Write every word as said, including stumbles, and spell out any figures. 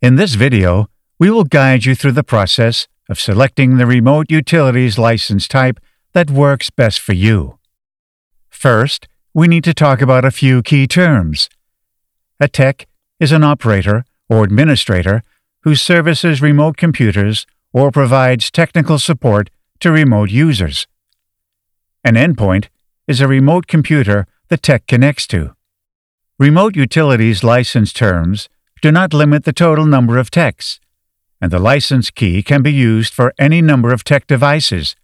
In this video, we will guide you through the process of selecting the remote utilities license type that works best for you. First, we need to talk about a few key terms. A tech is an operator or administrator who services remote computers or provides technical support to remote users. An endpoint is a remote computer the tech connects to. Remote utilities license terms do not limit the total number of techs, and the license key can be used for any number of tech devices,